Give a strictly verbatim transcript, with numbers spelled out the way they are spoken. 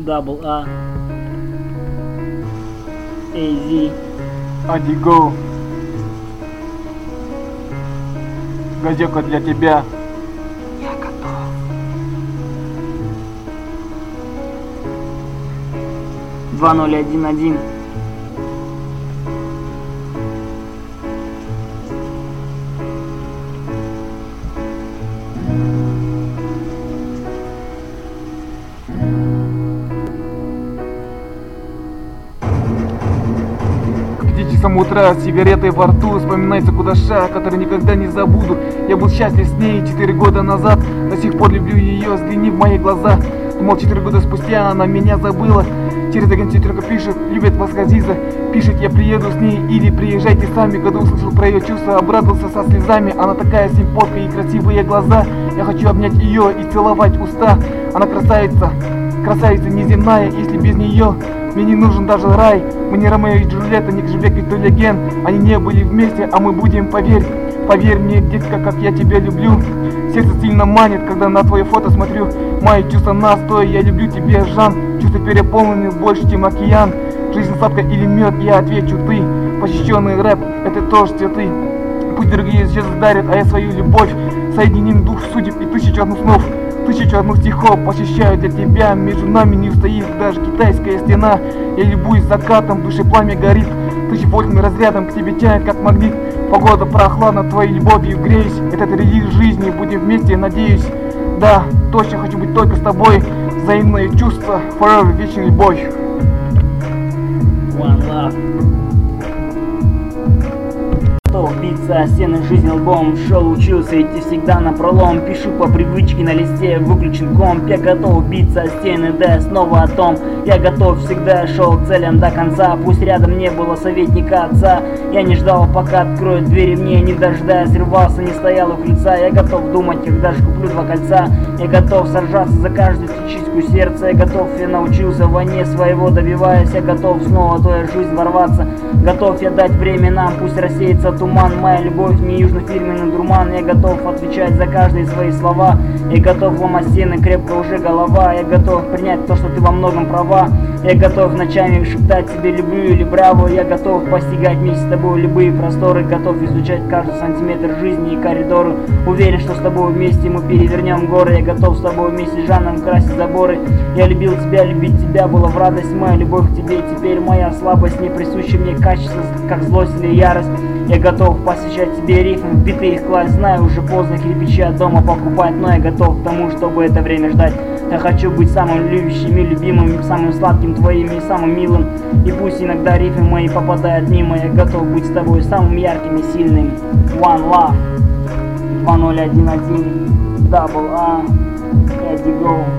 Double A, AZ. Адиго. Газетка для тебя. Я готов. два ноль один один. С самого утра с сигаретой во рту вспоминается Кудаша, который никогда не забуду. Я был счастлив с ней четыре года назад. До сих пор люблю ее, взгляни в мои глаза. Думал, четыре года спустя она меня забыла. Через агентство только пишет, любит вас Газиза. Пишет, я приеду с ней или приезжайте сами. Когда услышал про ее чувства, обрадовался со слезами. Она такая симпотка и красивые глаза. Я хочу обнять ее и целовать уста. Она красавица, красавица неземная, если без нее мне не нужен даже рай. Мы не Ромео и Джульетта, не Кшбек и Толеген. Они не были вместе, а мы будем, поверь. Поверь мне, детка, как я тебя люблю. Сердце сильно манит, когда на твое фото смотрю. Мои чувства настоя, я люблю тебя, Жан. Чувства переполнены больше, чем океан. Жизнь сладкая или мед, я отвечу ты. Посещенный рэп, это тоже цветы. Пусть другие сейчас дарят, а я свою любовь. Соединим дух судеб и тысячу одну снов. Тысячу одну стихов посещаю для тебя. Между нами не устоит даже китайская стена. Я любуюсь закатом, в душе пламя горит. Тысячевольтным разрядом к тебе тянет как магнит. Погода прохладна, твоей любовью греюсь. Этот релиз жизни, будем вместе, надеюсь. Да, точно хочу быть только с тобой. Взаимные чувства, forever, вечная любовь. One love. Готов биться о стены жизни лбом. Шел, учился идти всегда на пролом. Пишу по привычке на листе, выключен комп. Я готов биться о стены, да снова о том. Я готов, всегда шел к целям до конца. Пусть рядом не было советника отца. Я не ждал, пока откроют двери мне. Не дождаясь, рвался, не стоял у крыльца. Я готов думать, когда же куплю два кольца. Я готов сражаться за каждую частичку сердца. Я готов, я научился в войне своего добиваясь. Я готов снова в твою жизнь ворваться. Готов я дать время нам, пусть рассеется туман. Моя любовь не южно-фирменный дурман. Я готов отвечать за каждые свои слова. Я готов ломать стены, крепко уже голова. Я готов принять то, что ты во многом права. Я готов ночами шептать тебе люблю или браво. Я готов постигать вместе с тобой любые просторы. Готов изучать каждый сантиметр жизни и коридоры. Уверен, что с тобой вместе мы перевернем горы. Я готов с тобой вместе с Жаном красить заборы. Я любил тебя, любить тебя было в радость. Моя любовь к тебе теперь моя слабость. Не присуща мне качество, как злость или ярость. Я готов посвящать тебе рифмы, биты их класть. Знаю, уже поздно кирпичи от дома покупать, но я готов к тому, чтобы это время ждать. Я хочу быть самым любящим и любимым, самым сладким твоим и самым милым. И пусть иногда рифмы мои попадают мимо, я готов быть с тобой самым ярким и сильным. One love. два ноль один один. Double A. Адиго.